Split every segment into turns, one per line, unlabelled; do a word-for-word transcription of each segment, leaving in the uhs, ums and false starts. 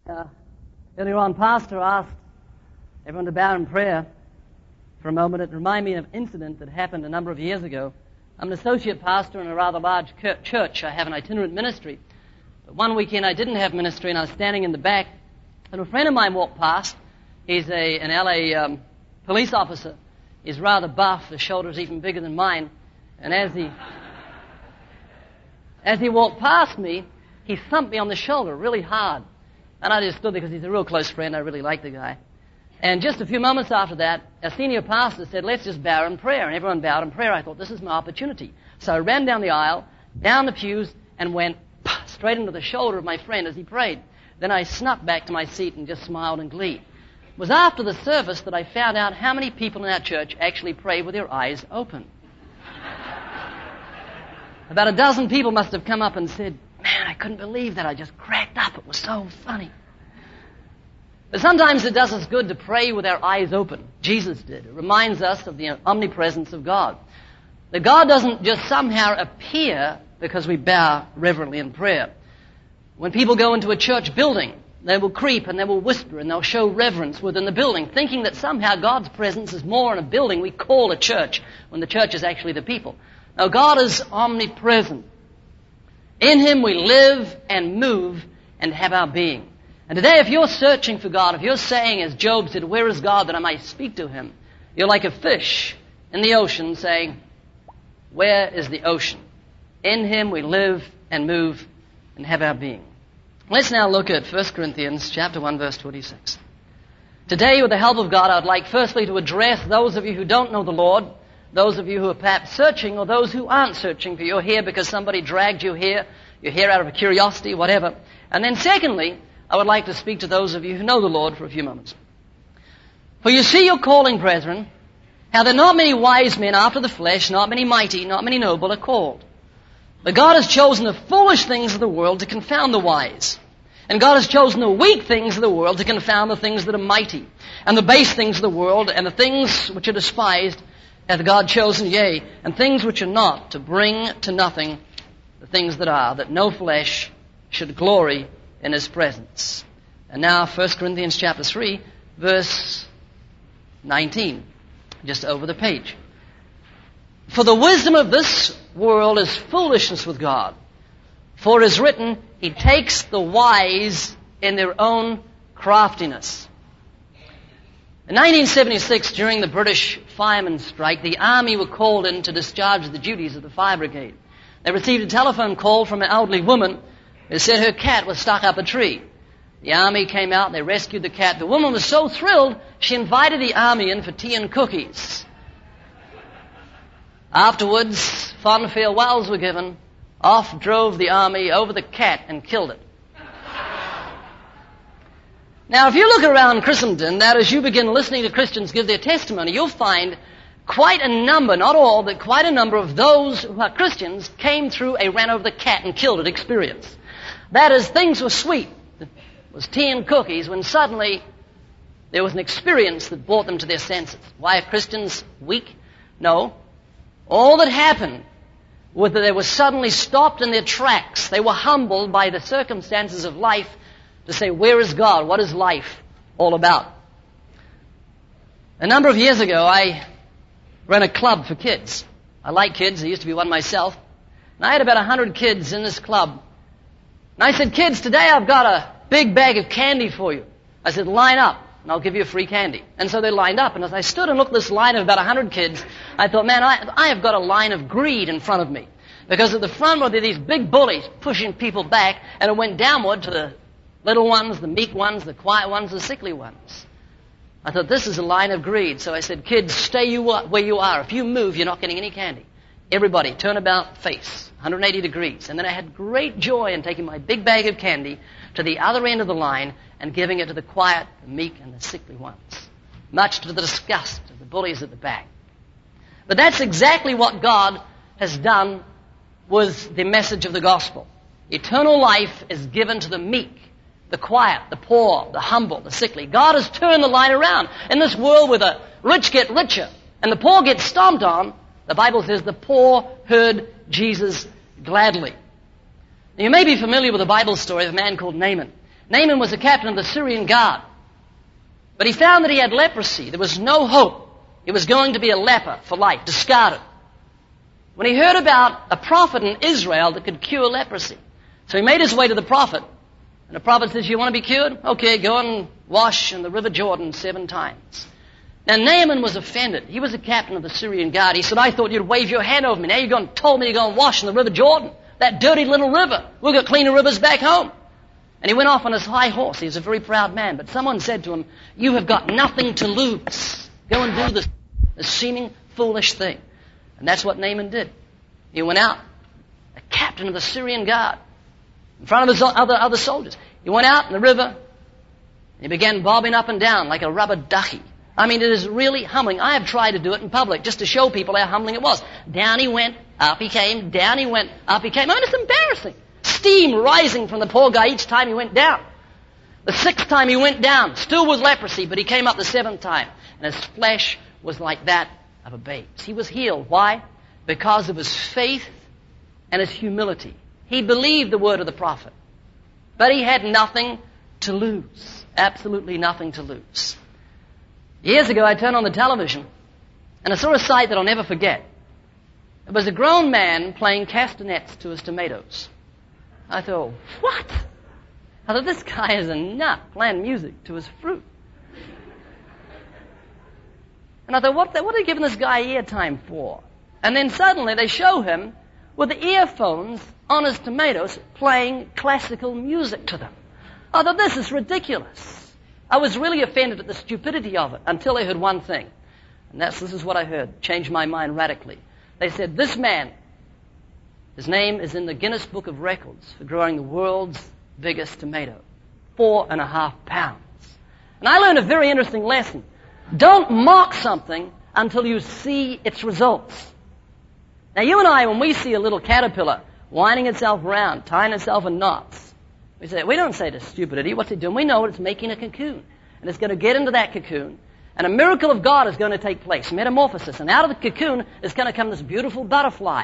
Uh, earlier on, Pastor asked everyone to bow in prayer for a moment. It reminded me of an incident that happened a number of years ago. I'm an associate pastor in a rather large church. I have an itinerant ministry. But one weekend I didn't have ministry, and I was standing in the back, and a friend of mine walked past. He's a, an L A um, police officer. He's rather buff. His shoulder's even bigger than mine. And as he, as he walked past me, he thumped me on the shoulder really hard. And I just stood there because he's a real close friend. I really like the guy. And just a few moments after that, a senior pastor said, let's just bow in prayer. And everyone bowed in prayer. I thought, this is my opportunity. So I ran down the aisle, down the pews, and went straight into the shoulder of my friend as he prayed. Then I snuck back to my seat and just smiled in glee. It was after the service that I found out how many people in our church actually pray with their eyes open. About a dozen people must have come up and said, man, I couldn't believe that. I just cracked up. It was so funny. But sometimes it does us good to pray with our eyes open. Jesus did. It reminds us of the omnipresence of God. That God doesn't just somehow appear because we bow reverently in prayer. When people go into a church building, they will creep and they will whisper and they'll show reverence within the building, thinking that somehow God's presence is more in a building we call a church, when the church is actually the people. Now, God is omnipresent. In Him we live and move and have our being. And today, if you're searching for God, if you're saying, as Job said, where is God that I might speak to Him? You're like a fish in the ocean saying, where is the ocean? In Him we live and move and have our being. Let's now look at First Corinthians chapter one, verse twenty-six. Today, with the help of God, I'd like firstly to address those of you who don't know the Lord, those of you who are perhaps searching, or those who aren't searching, for you're here because somebody dragged you here, you're here out of a curiosity, whatever. And then secondly, I would like to speak to those of you who know the Lord for a few moments. For you see your calling, brethren, how that not many wise men after the flesh, not many mighty, not many noble are called. But God has chosen the foolish things of the world to confound the wise. And God has chosen the weak things of the world to confound the things that are mighty. And the base things of the world and the things which are despised hath God chosen, yea, and things which are not, to bring to nothing the things that are, that no flesh should glory in His presence. And now, First Corinthians chapter three, verse nineteen, just over the page. For the wisdom of this world is foolishness with God. For it is written, He takes the wise in their own craftiness. In nineteen seventy-six, during the British firemen's strike, the army were called in to discharge the duties of the fire brigade. They received a telephone call from an elderly woman who said her cat was stuck up a tree. The army came out, they rescued the cat. The woman was so thrilled, she invited the army in for tea and cookies. Afterwards, fond farewells were given. Off drove the army over the cat and killed it. Now, if you look around Christendom, that as you begin listening to Christians give their testimony, you'll find quite a number, not all, but quite a number of those who are Christians came through a ran over the cat and killed it experience. That is, things were sweet. It was tea and cookies when suddenly there was an experience that brought them to their senses. Why are Christians weak? No. All that happened was that they were suddenly stopped in their tracks. They were humbled by the circumstances of life to say, where is God? What is life all about? A number of years ago, I ran a club for kids. I like kids. I used to be one myself. And I had about a hundred kids in this club. And I said, kids, today I've got a big bag of candy for you. I said, line up, and I'll give you a free candy. And so they lined up. And as I stood and looked at this line of about a hundred kids, I thought, man, I, I have got a line of greed in front of me. Because at the front were these big bullies pushing people back, and it went downward to the little ones, the meek ones, the quiet ones, the sickly ones. I thought, this is a line of greed. So I said, kids, stay you where you are. If you move, you're not getting any candy. Everybody, turn about face, one hundred eighty degrees. And then I had great joy in taking my big bag of candy to the other end of the line and giving it to the quiet, the meek, and the sickly ones, much to the disgust of the bullies at the back. But that's exactly what God has done with the message of the gospel. Eternal life is given to the meek, the quiet, the poor, the humble, the sickly. God has turned the line around. In this world where the rich get richer and the poor get stomped on, the Bible says the poor heard Jesus gladly. Now, you may be familiar with the Bible story of a man called Naaman. Naaman was the captain of the Syrian guard. But he found that he had leprosy. There was no hope. He was going to be a leper for life, discarded. When he heard about a prophet in Israel that could cure leprosy. So he made his way to the prophet. And the prophet says, you want to be cured? Okay, go and wash in the river Jordan seven times. Now Naaman was offended. He was the captain of the Syrian guard. He said, I thought you'd wave your hand over me. Now you're going to tell me to go and wash in the river Jordan. That dirty little river. We've got cleaner rivers back home. And he went off on his high horse. He was a very proud man. But someone said to him, you have got nothing to lose. Go and do this, this seeming foolish thing. And that's what Naaman did. He went out, a captain of the Syrian guard, in front of his other, other soldiers. He went out in the river, and he began bobbing up and down like a rubber ducky. I mean, it is really humbling. I have tried to do it in public just to show people how humbling it was. Down he went, up he came, down he went, up he came. I mean, it's embarrassing. Steam rising from the poor guy each time he went down. The sixth time he went down, still with leprosy, but he came up the seventh time, and his flesh was like that of a babe's. He was healed. Why? Because of his faith and his humility. He believed the word of the prophet, but he had nothing to lose. Absolutely nothing to lose. Years ago, I turned on the television, and I saw a sight that I'll never forget. It was a grown man playing castanets to his tomatoes. I thought, what? I thought, this guy is a nut playing music to his fruit. And I thought, what, the, what are they giving this guy airtime for? And then suddenly they show him with the earphones on his tomatoes playing classical music to them. I thought, this is ridiculous. I was really offended at the stupidity of it until I heard one thing. And that's, this is what I heard. Changed my mind radically. They said, this man, his name is in the Guinness Book of Records for growing the world's biggest tomato. Four and a half pounds. And I learned a very interesting lesson. Don't mock something until you see its results. Now you and I, when we see a little caterpillar winding itself around, tying itself in knots, we say, we don't say to stupidity, what's it doing? We know it's making a cocoon. And it's going to get into that cocoon, and a miracle of God is going to take place, metamorphosis. And out of the cocoon is going to come this beautiful butterfly.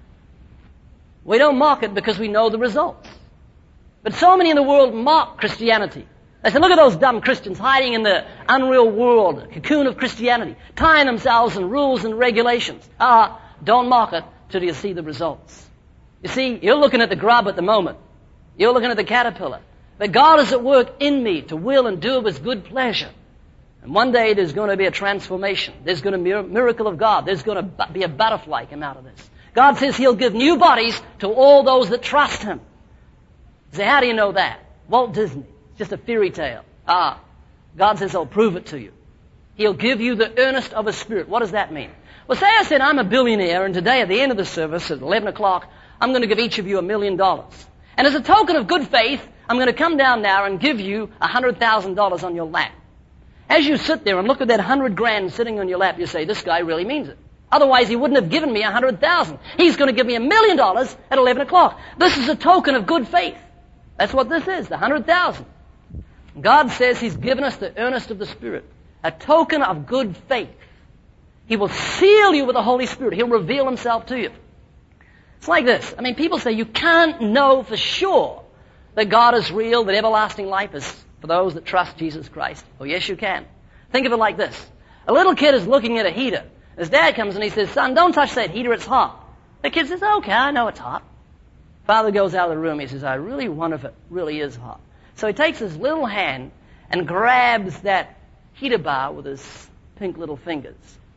We don't mock it because we know the results. But so many in the world mock Christianity. They say, look at those dumb Christians hiding in the unreal world, the cocoon of Christianity, tying themselves in rules and regulations. Ah, don't mock it till you see the results. You see, you're looking at the grub at the moment. You're looking at the caterpillar. But God is at work in me to will and do of His good pleasure. And one day there's going to be a transformation. There's going to be a miracle of God. There's going to be a butterfly come out of this. God says He'll give new bodies to all those that trust Him. You say, how do you know that? Walt Disney. It's just a fairy tale. Ah, God says I'll prove it to you. He'll give you the earnest of His Spirit. What does that mean? Well, say I said I'm a billionaire, and today at the end of the service at eleven o'clock, I'm going to give each of you a million dollars. And as a token of good faith, I'm going to come down now and give you a hundred thousand dollars on your lap. As you sit there and look at that hundred grand sitting on your lap, you say, this guy really means it. Otherwise, he wouldn't have given me a hundred thousand. He's going to give me a million dollars at eleven o'clock. This is a token of good faith. That's what this is, the hundred thousand. God says He's given us the earnest of the Spirit, a token of good faith. He will seal you with the Holy Spirit. He'll reveal Himself to you. It's like this. I mean, people say you can't know for sure that God is real, that everlasting life is for those that trust Jesus Christ. Oh, yes, you can. Think of it like this. A little kid is looking at a heater. His dad comes and he says, son, don't touch that heater, it's hot. The kid says, okay, I know it's hot. Father goes out of the room. He says, I really wonder if it really is hot. So he takes his little hand and grabs that heater bar with his pink little fingers.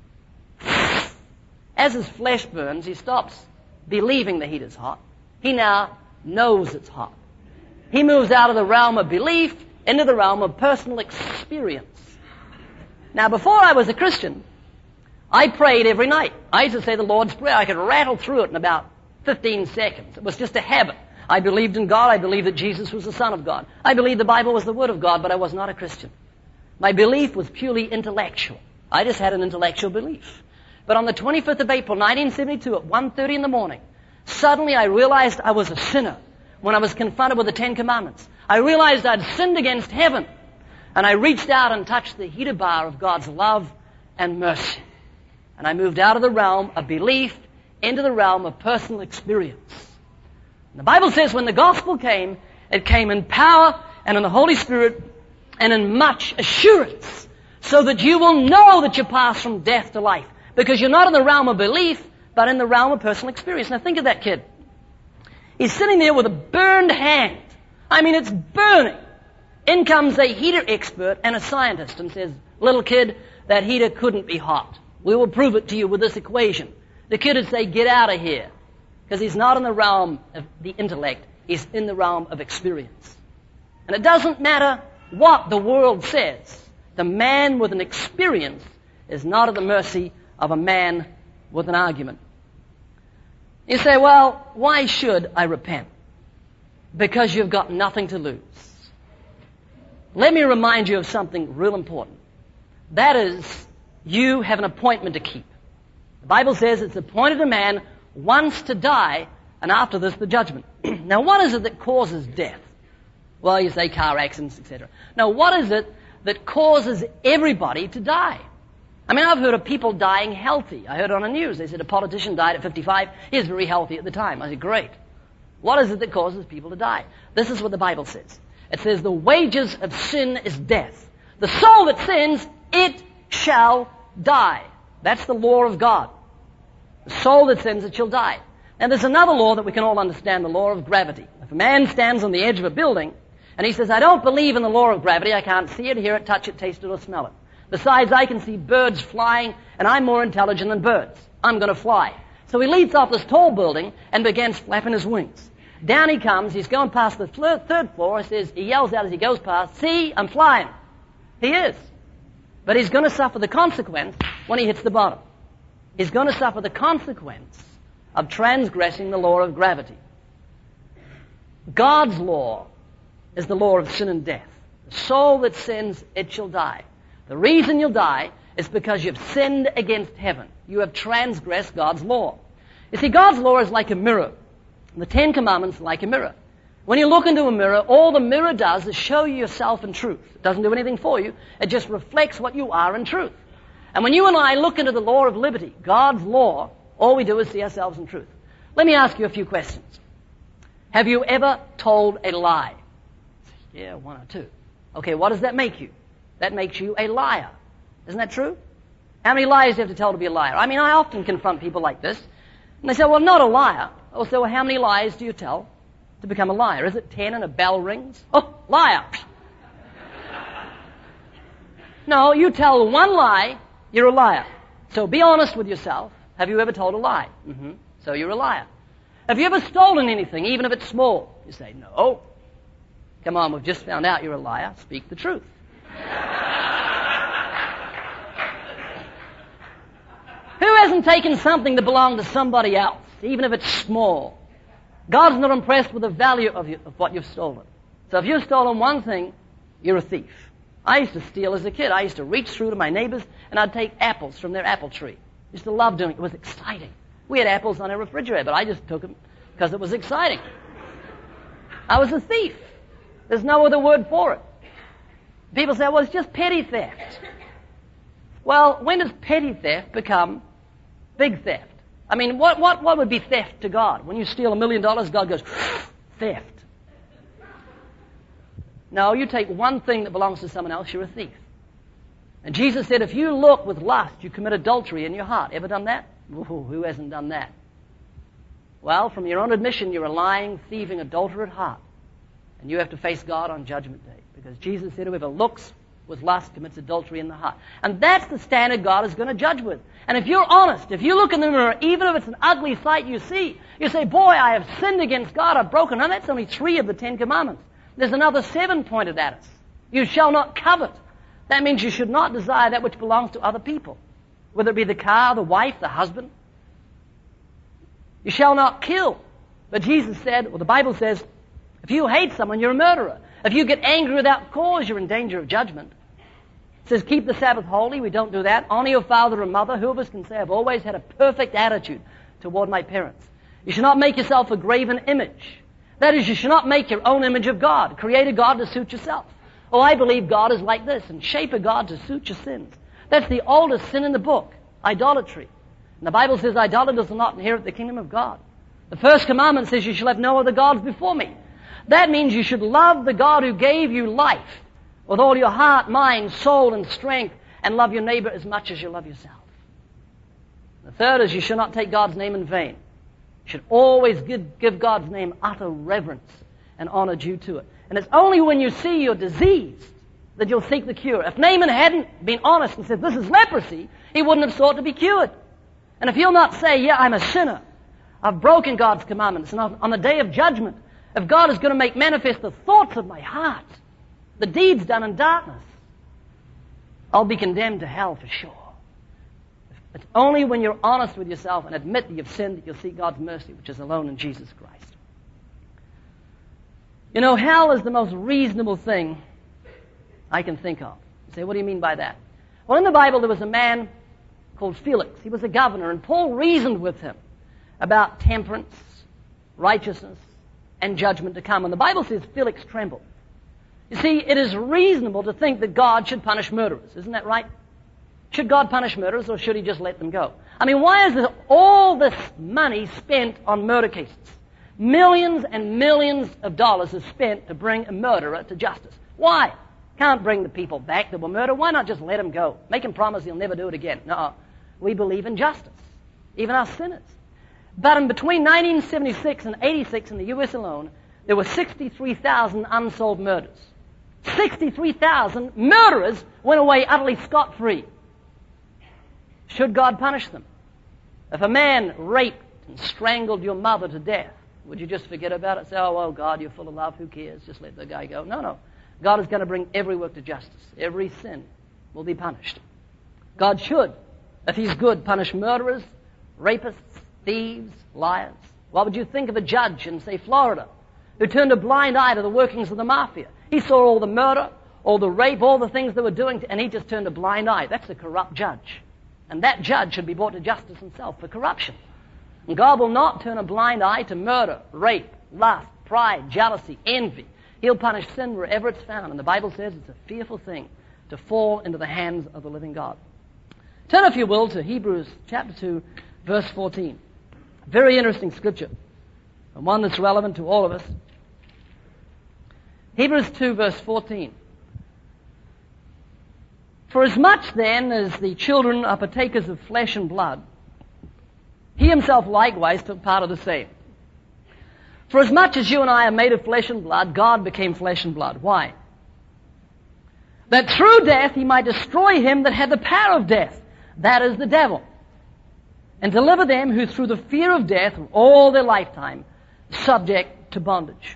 As his flesh burns, he stops believing the heat is hot. He now knows it's hot. He moves out of the realm of belief into the realm of personal experience. Now, before I was a Christian, I prayed every night. I used to say the Lord's Prayer. I could rattle through it in about fifteen seconds. It was just a habit. I believed in God. I believed that Jesus was the Son of God. I believed the Bible was the Word of God, but I was not a Christian. My belief was purely intellectual. I just had an intellectual belief. But on the twenty-fifth of April, nineteen seventy-two, at one thirty in the morning, suddenly I realized I was a sinner when I was confronted with the Ten Commandments. I realized I'd sinned against heaven. And I reached out and touched the heater bar of God's love and mercy. And I moved out of the realm of belief into the realm of personal experience. And the Bible says when the gospel came, it came in power and in the Holy Spirit and in much assurance, so that you will know that you pass from death to life. Because you're not in the realm of belief, but in the realm of personal experience. Now think of that kid. He's sitting there with a burned hand. I mean, it's burning. In comes a heater expert and a scientist and says, little kid, that heater couldn't be hot. We will prove it to you with this equation. The kid would say, get out of here. Because he's not in the realm of the intellect. He's in the realm of experience. And it doesn't matter what the world says. The man with an experience is not at the mercy of a man with an argument. You say, well, why should I repent? Because you've got nothing to lose. Let me remind you of something real important. That is, you have an appointment to keep. The Bible says it's appointed a man once to die, and after this, the judgment. Now, what is it that causes death? Well, you say car accidents, et cetera. Now, what is it that causes everybody to die? I mean, I've heard of people dying healthy. I heard on the news, they said a politician died at fifty-five. He was very healthy at the time. I said, great. What is it that causes people to die? This is what the Bible says. It says, the wages of sin is death. The soul that sins, it shall die. That's the law of God. The soul that sins, it shall die. And there's another law that we can all understand, the law of gravity. If a man stands on the edge of a building, and he says, I don't believe in the law of gravity, I can't see it, hear it, touch it, taste it, or smell it. Besides, I can see birds flying, and I'm more intelligent than birds. I'm going to fly. So he leaps off this tall building and begins flapping his wings. Down he comes, he's going past the third floor, he says, he yells out as he goes past, see, I'm flying. He is. But he's going to suffer the consequence when he hits the bottom. He's going to suffer the consequence of transgressing the law of gravity. God's law is the law of sin and death. The soul that sins, it shall die. The reason you'll die is because you've sinned against heaven. You have transgressed God's law. You see, God's law is like a mirror. The Ten Commandments are like a mirror. When you look into a mirror, all the mirror does is show you yourself in truth. It doesn't do anything for you. It just reflects what you are in truth. And when you and I look into the law of liberty, God's law, all we do is see ourselves in truth. Let me ask you a few questions. Have you ever told a lie? Yeah, one or two. Okay, what does that make you? That makes you a liar. Isn't that true? How many lies do you have to tell to be a liar? I mean, I often confront people like this. And they say, well, not a liar. I'll say, well, how many lies do you tell to become a liar? Is it ten and a bell rings? Oh, liar. No, you tell one lie, you're a liar. So be honest with yourself. Have you ever told a lie? Mm-hmm. So you're a liar. Have you ever stolen anything, even if it's small? You say, no. Come on, we've just found out you're a liar. Speak the truth. Who hasn't taken something that belonged to somebody else, even if it's small? God's not impressed with the value of, you, of what you've stolen. So if you've stolen one thing, you're a thief. I used to steal as a kid. I used to reach through to my neighbors, and I'd take apples from their apple tree. I used to love doing it. It was exciting. We had apples on our refrigerator, but I just took them because it was exciting. I was a thief. There's no other word for it. People say, well, it's just petty theft. Well, when does petty theft become big theft? I mean, what, what, what would be theft to God? When you steal a million dollars, God goes, theft. No, you take one thing that belongs to someone else, you're a thief. And Jesus said, if you look with lust, you commit adultery in your heart. Ever done that? Ooh, who hasn't done that? Well, from your own admission, you're a lying, thieving, adulterate heart. And you have to face God on Judgment Day. Because Jesus said, whoever looks with lust commits adultery in the heart. And that's the standard God is going to judge with. And if you're honest, if you look in the mirror, even if it's an ugly sight you see, you say, boy, I have sinned against God, I've broken. Now that's only three of the Ten Commandments. There's another seven pointed at us. You shall not covet. That means you should not desire that which belongs to other people. Whether it be the car, the wife, the husband. You shall not kill. But Jesus said, well, the Bible says, if you hate someone, you're a murderer. If you get angry without cause, you're in danger of judgment. It says, keep the Sabbath holy. We don't do that. Honor your father and mother. Who of us can say, I've always had a perfect attitude toward my parents? You should not make yourself a graven image. That is, you should not make your own image of God. Create a God to suit yourself. Oh, I believe God is like this, and shape a God to suit your sins. That's the oldest sin in the book, idolatry. And the Bible says idolaters will not inherit the kingdom of God. The first commandment says you shall have no other gods before me. That means you should love the God who gave you life with all your heart, mind, soul, and strength, and love your neighbor as much as you love yourself. The third is you should not take God's name in vain. You should always give, give God's name utter reverence and honor due to it. And it's only when you see you're diseased that you'll seek the cure. If Naaman hadn't been honest and said, this is leprosy, he wouldn't have sought to be cured. And if he'll not say, yeah, I'm a sinner, I've broken God's commandments, and on the day of judgment, if God is going to make manifest the thoughts of my heart, the deeds done in darkness, I'll be condemned to hell for sure. It's only when you're honest with yourself and admit that you've sinned that you'll see God's mercy, which is alone in Jesus Christ. You know, hell is the most reasonable thing I can think of. You say, what do you mean by that? Well, in the Bible there was a man called Felix. He was a governor, and Paul reasoned with him about temperance, righteousness, and judgment to come. And the Bible says Felix trembled. You see, it is reasonable to think that God should punish murderers. Isn't that right? Should God punish murderers, or should he just let them go? I mean, why is there all this money spent on murder cases? Millions and millions of dollars is spent to bring a murderer to justice. Why? Can't bring the people back that were murdered. Why not just let him go? Make him promise he'll never do it again. No, we believe in justice, even our sinners. But in between nineteen seventy-six and eighty-six in the U S alone, there were sixty-three thousand unsolved murders. sixty-three thousand murderers went away utterly scot-free. Should God punish them? If a man raped and strangled your mother to death, would you just forget about it? Say, oh, well, God, you're full of love. Who cares? Just let the guy go. No, no. God is going to bring every work to justice. Every sin will be punished. God should, if he's good, punish murderers, rapists, thieves, liars. What would you think of a judge in, say, Florida, who turned a blind eye to the workings of the mafia? He saw all the murder, all the rape, all the things they were doing, and he just turned a blind eye. That's a corrupt judge. And that judge should be brought to justice himself for corruption. And God will not turn a blind eye to murder, rape, lust, pride, jealousy, envy. He'll punish sin wherever it's found. And the Bible says it's a fearful thing to fall into the hands of the living God. Turn, if you will, to Hebrews chapter two, verse fourteen. Very interesting scripture, and one that's relevant to all of us. Hebrews two, verse fourteen. For as much then as the children are partakers of flesh and blood, he himself likewise took part of the same. For as much as you and I are made of flesh and blood, God became flesh and blood. Why? That through death he might destroy him that had the power of death, that is the devil, and deliver them who through the fear of death were all their lifetime subject to bondage.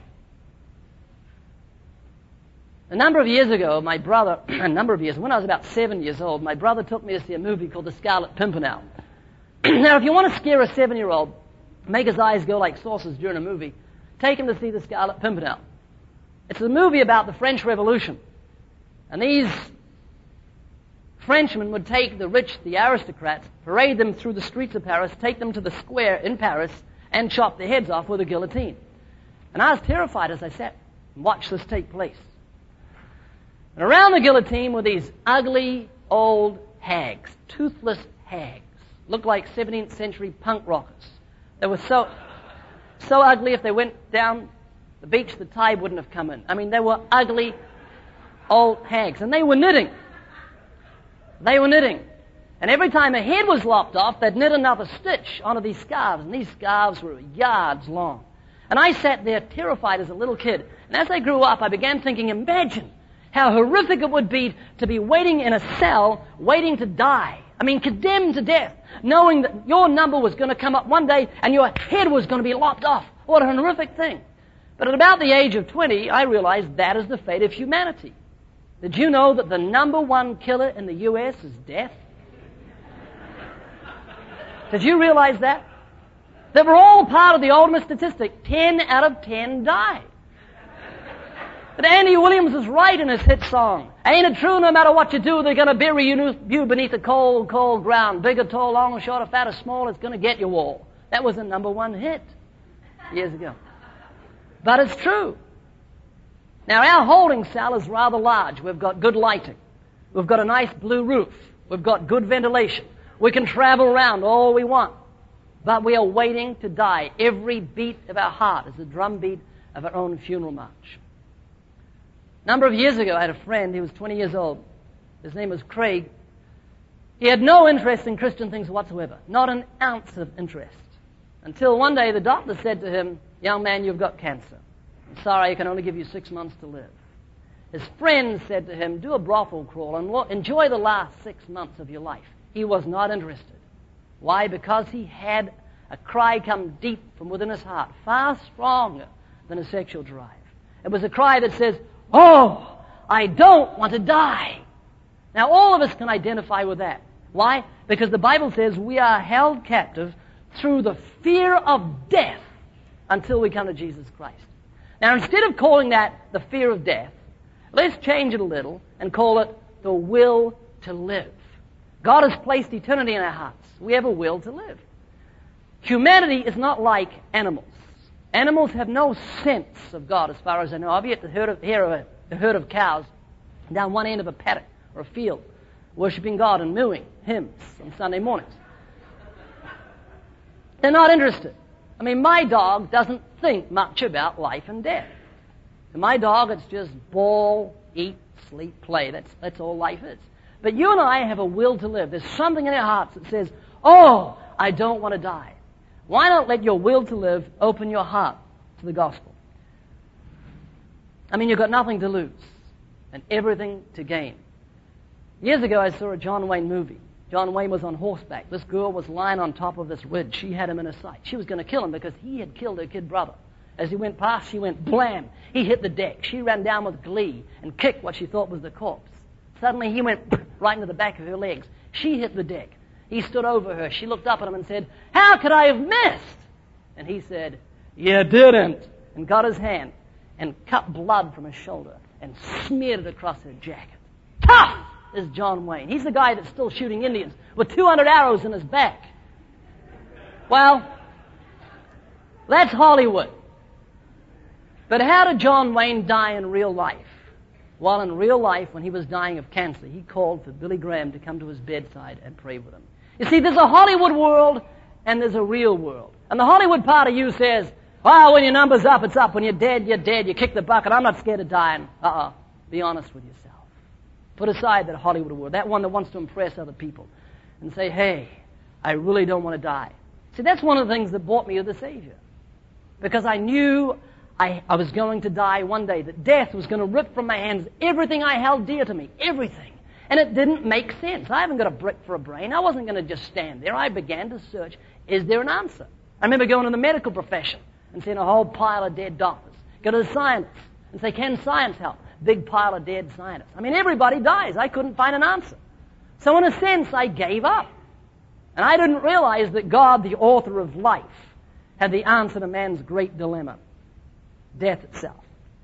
A number of years ago, my brother, a number of years, when I was about seven years old, my brother took me to see a movie called The Scarlet Pimpernel. Now, if you want to scare a seven-year-old, make his eyes go like saucers during a movie, take him to see The Scarlet Pimpernel. It's a movie about the French Revolution. And these Frenchmen would take the rich, the aristocrats, parade them through the streets of Paris, take them to the square in Paris, and chop their heads off with a guillotine. And I was terrified as I sat and watched this take place. And around the guillotine were these ugly old hags, toothless hags, looked like seventeenth century punk rockers. They were so, so ugly if they went down the beach, the tide wouldn't have come in. I mean, they were ugly old hags. And they were knitting. They were knitting. And every time a head was lopped off, they'd knit another stitch onto these scarves. And these scarves were yards long. And I sat there terrified as a little kid. And as I grew up, I began thinking, imagine how horrific it would be to be waiting in a cell, waiting to die. I mean, condemned to death, knowing that your number was going to come up one day and your head was going to be lopped off. What a horrific thing. But at about the age of twenty, I realized that is the fate of humanity. Did you know that the number one killer in the U S is death? Did you realize that? That we're all part of the ultimate statistic. Ten out of ten die. But Andy Williams is right in his hit song. Ain't it true, no matter what you do, they're going to bury you beneath the cold, cold ground. Big or tall, long or short or fat or small, it's going to get you all. That was a number one hit years ago. But it's true. Now, our holding cell is rather large. We've got good lighting. We've got a nice blue roof. We've got good ventilation. We can travel around all we want. But we are waiting to die. Every beat of our heart is a drum beat of our own funeral march. A number of years ago, I had a friend. He was twenty years old. His name was Craig. He had no interest in Christian things whatsoever, not an ounce of interest, until one day the doctor said to him, "Young man, you've got cancer. I'm sorry, I can only give you six months to live." His friend said to him, "Do a brothel crawl and lo- enjoy the last six months of your life." He was not interested. Why? Because he had a cry come deep from within his heart, far stronger than a sexual drive. It was a cry that says, "Oh, I don't want to die." Now, all of us can identify with that. Why? Because the Bible says we are held captive through the fear of death until we come to Jesus Christ. Now, instead of calling that the fear of death, let's change it a little and call it the will to live. God has placed eternity in our hearts. We have a will to live. Humanity is not like animals. Animals have no sense of God as far as I know. I've yet to hear of, hear of a, a herd of cows down one end of a paddock or a field, worshiping God and mooing hymns on Sunday mornings. They're not interested. I mean, my dog doesn't think much about life and death. To my dog, it's just ball, eat, sleep, play. That's, that's all life is. But you and I have a will to live. There's something in our hearts that says, "Oh, I don't want to die." Why not let your will to live open your heart to the gospel? I mean, you've got nothing to lose and everything to gain. Years ago, I saw a John Wayne movie. John Wayne was on horseback. This girl was lying on top of this ridge. She had him in her sight. She was going to kill him because he had killed her kid brother. As he went past, she went blam. He hit the deck. She ran down with glee and kicked what she thought was the corpse. Suddenly, he went right into the back of her legs. She hit the deck. He stood over her. She looked up at him and said, "How could I have missed?" And he said, "You didn't," and got his hand and cut blood from his shoulder and smeared it across her jacket. Tough is John Wayne. He's the guy that's still shooting Indians with two hundred arrows in his back. Well, that's Hollywood. But how did John Wayne die in real life? Well, in real life, when he was dying of cancer, he called for Billy Graham to come to his bedside and pray with him. You see, there's a Hollywood world and there's a real world. And the Hollywood part of you says, "Well, when your number's up, it's up. When you're dead, you're dead. You kick the bucket. I'm not scared of dying." Uh-uh. Be honest with yourself. Put aside that Hollywood world, that one that wants to impress other people, and say, "Hey, I really don't want to die." See, that's one of the things that brought me to the Savior. Because I knew I, I was going to die one day, that death was going to rip from my hands everything I held dear to me, everything. And it didn't make sense. I haven't got a brick for a brain. I wasn't going to just stand there. I began to search, is there an answer? I remember going to the medical profession and seeing a whole pile of dead doctors. Go to the scientists and say, "Can science help?" Big pile of dead scientists. I mean, everybody dies. I couldn't find an answer. So in a sense, I gave up. And I didn't realize that God, the author of life, had the answer to man's great dilemma, death itself.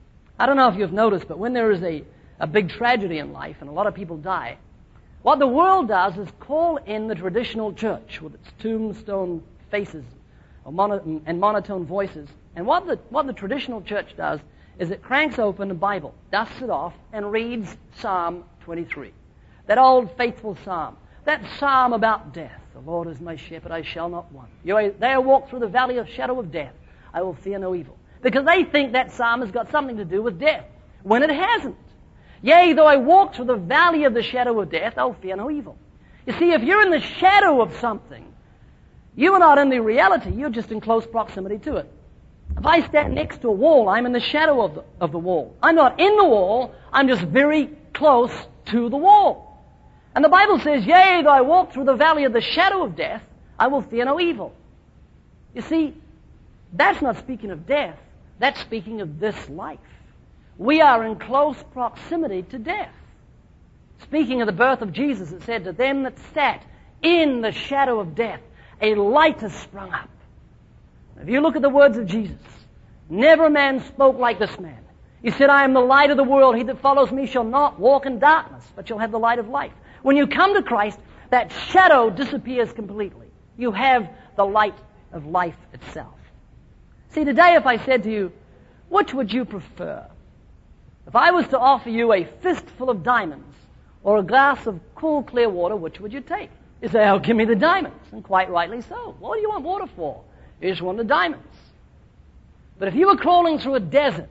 I don't know if you've noticed, but when there is a, a big tragedy in life and a lot of people die, what the world does is call in the traditional church with its tombstone faces or mono- and monotone voices. And what the, what the traditional church does is it cranks open the Bible, dusts it off, and reads Psalm twenty-three. That old faithful psalm. That psalm about death. "The Lord is my shepherd, I shall not want. Though I walk through the valley of shadow of death, I will fear no evil." Because they think that psalm has got something to do with death, when it hasn't. "Yea, though I walk through the valley of the shadow of death, I will fear no evil." You see, if you're in the shadow of something, you are not in the reality, you're just in close proximity to it. If I stand next to a wall, I'm in the shadow of the, of the wall. I'm not in the wall, I'm just very close to the wall. And the Bible says, "Yea, though I walk through the valley of the shadow of death, I will fear no evil." You see, that's not speaking of death. That's speaking of this life. We are in close proximity to death. Speaking of the birth of Jesus, it said, "To them that sat in the shadow of death, a light has sprung up." If you look at the words of Jesus, never a man spoke like this man. He said, "I am the light of the world. He that follows me shall not walk in darkness, but shall have the light of life." When you come to Christ, that shadow disappears completely. You have the light of life itself. See, today if I said to you, which would you prefer? If I was to offer you a fistful of diamonds or a glass of cool, clear water, which would you take? You say, "Oh, give me the diamonds." And quite rightly so. What do you want water for? You just want the diamonds. But if you were crawling through a desert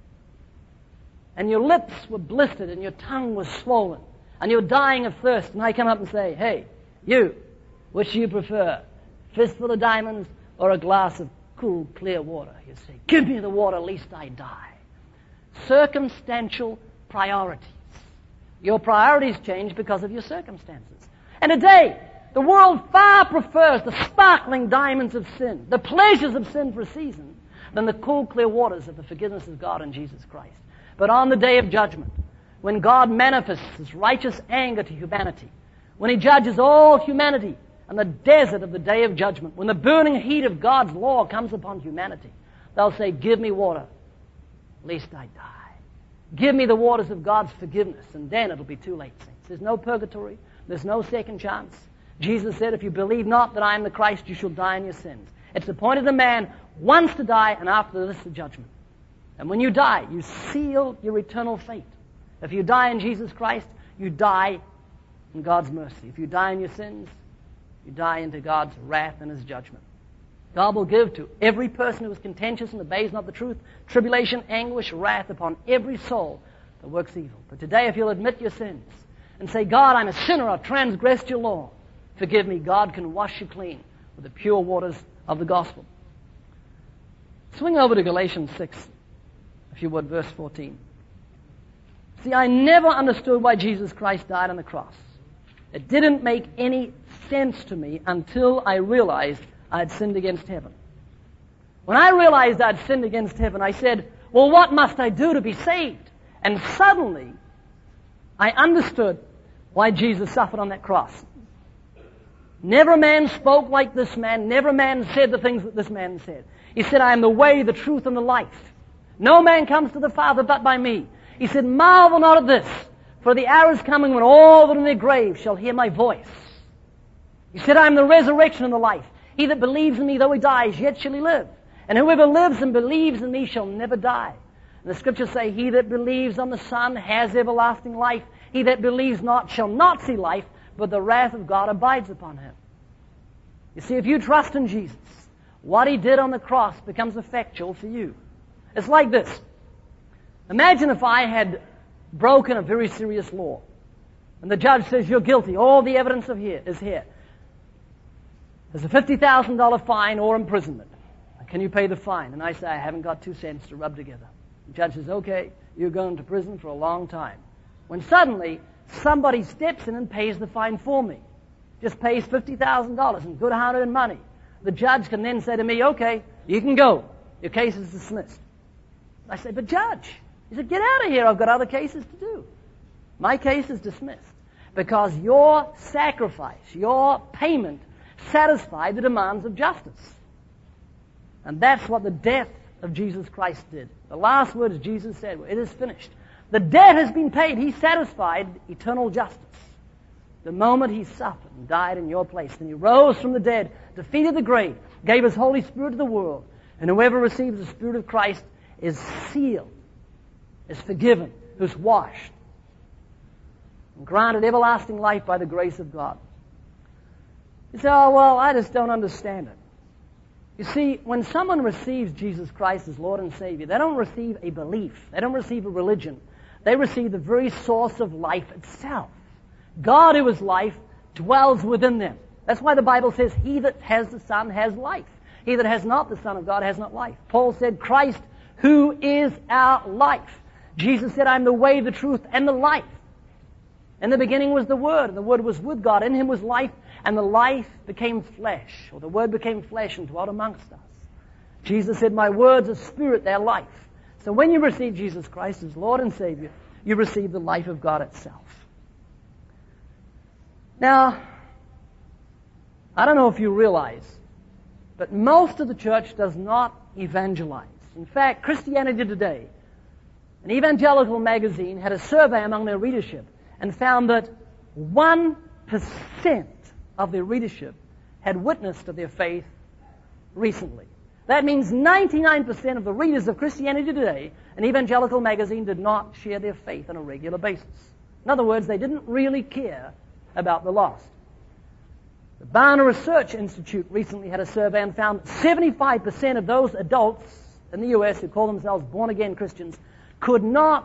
and your lips were blistered and your tongue was swollen and you're dying of thirst, and I come up and say, hey, you, which do you prefer, fistful of diamonds or a glass of cool, clear water? You say, give me the water, lest I die. Circumstantial priorities. Your priorities change because of your circumstances. And today, the world far prefers the sparkling diamonds of sin, the pleasures of sin for a season, than the cool, clear waters of the forgiveness of God in Jesus Christ. But on the day of judgment, when God manifests His righteous anger to humanity, when He judges all humanity in the desert of the day of judgment, when the burning heat of God's law comes upon humanity, they'll say, give me water, lest I die. Give me the waters of God's forgiveness, and then it'll be too late, saints. There's no purgatory. There's no second chance. Jesus said, if you believe not that I am the Christ, you shall die in your sins. It's appointed a man once to die, and after this the judgment. And when you die, you seal your eternal fate. If you die in Jesus Christ, you die in God's mercy. If you die in your sins, you die into God's wrath and His judgment. God will give to every person who is contentious and obeys not the truth tribulation, anguish, wrath upon every soul that works evil. But today, if you'll admit your sins and say, God, I'm a sinner, I've transgressed your law, forgive me, God can wash you clean with the pure waters of the gospel. Swing over to Galatians six, if you would, verse fourteen. See, I never understood why Jesus Christ died on the cross. It didn't make any sense to me until I realized I'd sinned against heaven. When I realized I'd sinned against heaven, I said, well, what must I do to be saved? And suddenly, I understood why Jesus suffered on that cross. Never a man spoke like this man. Never a man said the things that this man said. He said, I am the way, the truth, and the life. No man comes to the Father but by me. He said, marvel not at this, for the hour is coming when all that are in their graves shall hear my voice. He said, I am the resurrection and the life. He that believes in me, though he dies, yet shall he live. And whoever lives and believes in me shall never die. And the Scriptures say, he that believes on the Son has everlasting life. He that believes not shall not see life, but the wrath of God abides upon him. You see, if you trust in Jesus, what He did on the cross becomes effectual for you. It's like this. Imagine if I had broken a very serious law, and the judge says, you're guilty. All the evidence of here is here. There's a fifty thousand dollars fine or imprisonment. Can you pay the fine? And I say, I haven't got two cents to rub together. The judge says, okay, you're going to prison for a long time. When suddenly, somebody steps in and pays the fine for me. Just pays fifty thousand dollars in good hard-earned money. The judge can then say to me, okay, you can go. Your case is dismissed. I say, but judge, he said, get out of here. I've got other cases to do. My case is dismissed because your sacrifice, your payment, satisfied the demands of justice. And that's what the death of Jesus Christ did. The last words Jesus said were, it is finished. The debt has been paid. He satisfied eternal justice. The moment He suffered and died in your place, then He rose from the dead, defeated the grave, gave His Holy Spirit to the world, and whoever receives the Spirit of Christ is sealed, is forgiven, who's washed, and granted everlasting life by the grace of God. You say, oh, well, I just don't understand it. You see, when someone receives Jesus Christ as Lord and Savior, they don't receive a belief. They don't receive a religion. They receive the very source of life itself. God, who is life, dwells within them. That's why the Bible says, he that has the Son has life. He that has not the Son of God has not life. Paul said, Christ, who is our life. Jesus said, I am the way, the truth, and the life. In the beginning was the Word, and the Word was with God. In Him was life, and the life became flesh, or the Word became flesh and dwelt amongst us. Jesus said, my words are spirit, they're life. So when you receive Jesus Christ as Lord and Savior, you receive the life of God itself. Now, I don't know if you realize, but most of the church does not evangelize. In fact, Christianity Today, an evangelical magazine, had a survey among their readership and found that one percent of their readership had witnessed to their faith recently. That means ninety-nine percent of the readers of Christianity Today, an evangelical magazine, did not share their faith on a regular basis. In other words, they didn't really care about the lost. The Barna Research Institute recently had a survey and found seventy-five percent of those adults in the U S who call themselves born-again Christians could not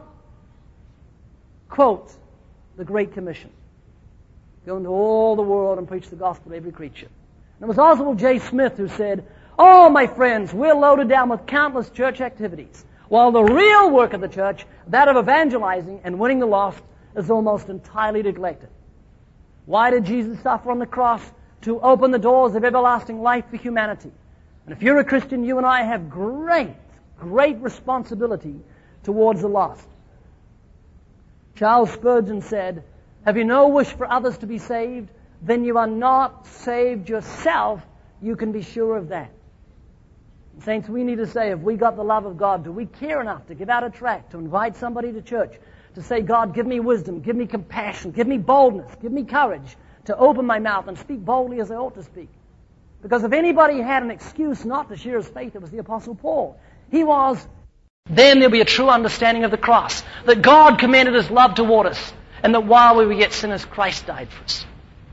quote the Great Commission. Go into all the world and preach the gospel to every creature. And it was Oswald J. Smith who said, "Oh, my friends, we're loaded down with countless church activities, while the real work of the church, that of evangelizing and winning the lost, is almost entirely neglected." Why did Jesus suffer on the cross? To open the doors of everlasting life for humanity. And if you're a Christian, you and I have great, great responsibility towards the lost. Charles Spurgeon said, "Have you no wish for others to be saved? Then you are not saved yourself. You can be sure of that." Saints, we need to say, if we got the love of God, do we care enough to give out a tract, to invite somebody to church, to say, "God, give me wisdom, give me compassion, give me boldness, give me courage to open my mouth and speak boldly as I ought to speak"? Because if anybody had an excuse not to share his faith, it was the Apostle Paul. He was, then there'll be a true understanding of the cross, that God commended his love toward us, and that while we were yet sinners, Christ died for us.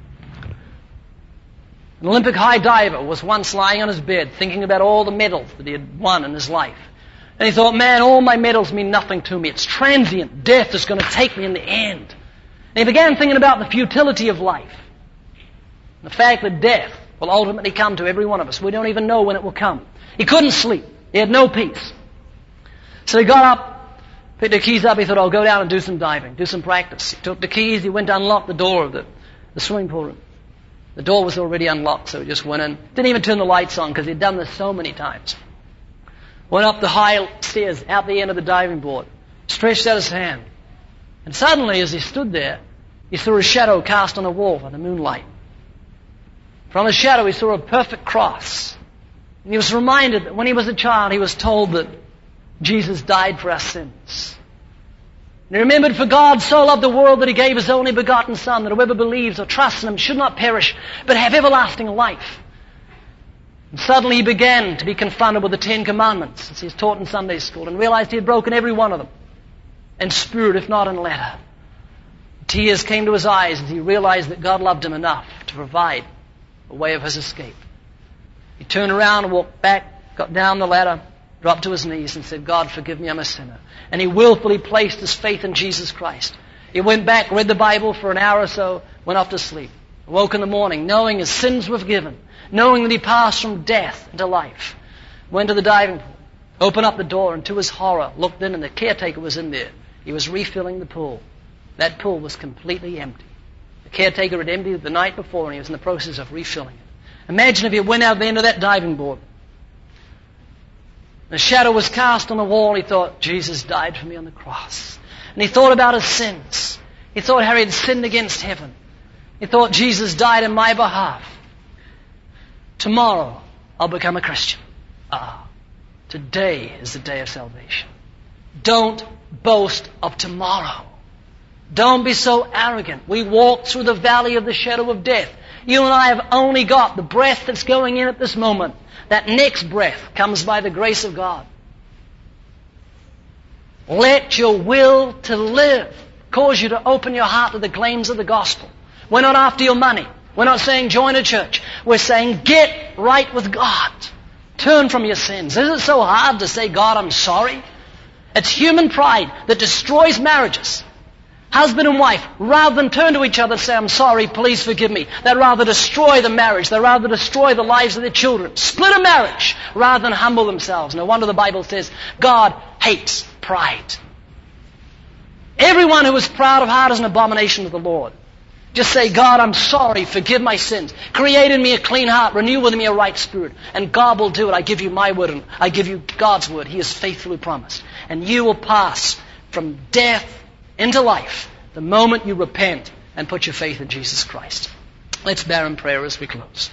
An Olympic high diver was once lying on his bed thinking about all the medals that he had won in his life. And he thought, "Man, all my medals mean nothing to me. It's transient. Death is going to take me in the end." And he began thinking about the futility of life. The fact that death will ultimately come to every one of us. We don't even know when it will come. He couldn't sleep. He had no peace. So he got up, picked the keys up. He thought, "I'll go down and do some diving, do some practice." He took the keys. He went to unlock the door of the, the swimming pool room. The door was already unlocked, so he just went in. Didn't even turn the lights on because he'd done this so many times. Went up the high stairs, out the end of the diving board, stretched out his hand. And suddenly, as he stood there, he saw a shadow cast on the wall by the moonlight. From the shadow, he saw a perfect cross. And he was reminded that when he was a child, he was told that Jesus died for our sins. And he remembered, "For God so loved the world that he gave his only begotten Son, that whoever believes or trusts in him should not perish, but have everlasting life." And suddenly he began to be confronted with the Ten Commandments, as he was taught in Sunday school, and realized he had broken every one of them, in spirit if not in letter. Tears came to his eyes as he realized that God loved him enough to provide a way of his escape. He turned around and walked back, got down the ladder, dropped to his knees and said, "God, forgive me, I'm a sinner." And he willfully placed his faith in Jesus Christ. He went back, read the Bible for an hour or so, went off to sleep. Woke in the morning, knowing his sins were forgiven, knowing that he passed from death into life. Went to the diving pool, opened up the door, and to his horror, looked in, and the caretaker was in there. He was refilling the pool. That pool was completely empty. The caretaker had emptied it the night before, and he was in the process of refilling it. Imagine if he went out the end of that diving board. The shadow was cast on the wall. He thought, "Jesus died for me on the cross." And he thought about his sins. He thought how he had sinned against heaven. He thought, "Jesus died in my behalf. Tomorrow I'll become a Christian." Ah, today is the day of salvation. Don't boast of tomorrow. Don't be so arrogant. We walk through the valley of the shadow of death. You and I have only got the breath that's going in at this moment. That next breath comes by the grace of God. Let your will to live cause you to open your heart to the claims of the gospel. We're not after your money. We're not saying join a church. We're saying get right with God. Turn from your sins. Is it so hard to say, "God, I'm sorry"? It's human pride that destroys marriages. Husband and wife, rather than turn to each other and say, "I'm sorry, please forgive me," they'd rather destroy the marriage. They'd rather destroy the lives of their children. Split a marriage rather than humble themselves. No wonder the Bible says God hates pride. Everyone who is proud of heart is an abomination to the Lord. Just say, "God, I'm sorry, forgive my sins. Create in me a clean heart, renew within me a right spirit." And God will do it. I give you my word and I give you God's word. He has faithfully promised. And you will pass from death into life the moment you repent and put your faith in Jesus Christ. Let's bow in prayer as we close.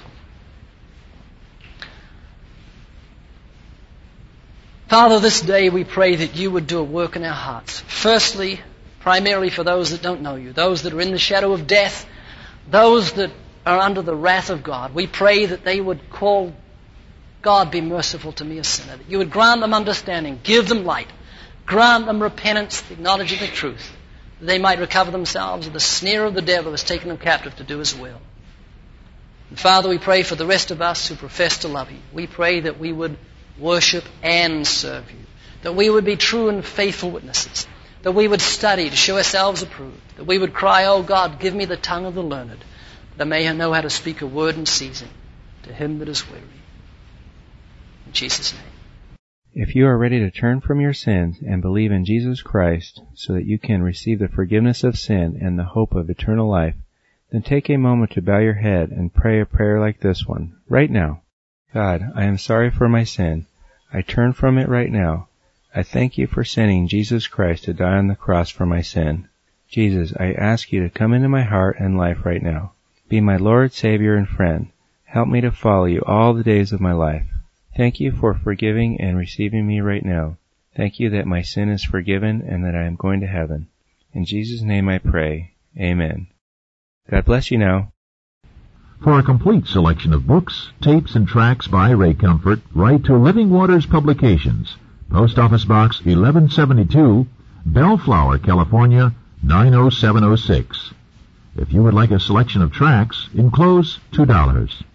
Father, this day we pray that you would do a work in our hearts. Firstly, primarily for those that don't know you, those that are in the shadow of death, those that are under the wrath of God. We pray that they would call, "God, be merciful to me, a sinner." That you would grant them understanding, give them light, grant them repentance, the knowledge of the truth, that they might recover themselves of the snare of the devil who has taken them captive to do his will. And Father, we pray for the rest of us who profess to love you. We pray that we would worship and serve you. That we would be true and faithful witnesses. That we would study to show ourselves approved. That we would cry, "Oh God, give me the tongue of the learned, that I may know how to speak a word in season to him that is weary." In Jesus' name.
If you are ready to turn from your sins and believe in Jesus Christ so that you can receive the forgiveness of sin and the hope of eternal life, then take a moment to bow your head and pray a prayer like this one, right now. God, I am sorry for my sin. I turn from it right now. I thank you for sending Jesus Christ to die on the cross for my sin. Jesus, I ask you to come into my heart and life right now. Be my Lord, Savior, and friend. Help me to follow you all the days of my life. Thank you for forgiving and receiving me right now. Thank you that my sin is forgiven and that I am going to heaven. In Jesus' name I pray. Amen. God bless you now.
For a complete selection of books, tapes, and tracts by Ray Comfort, write to Living Waters Publications, Post Office Box eleven seventy-two, Bellflower, California, nine oh seven oh six. If you would like a selection of tracts, enclose two dollars.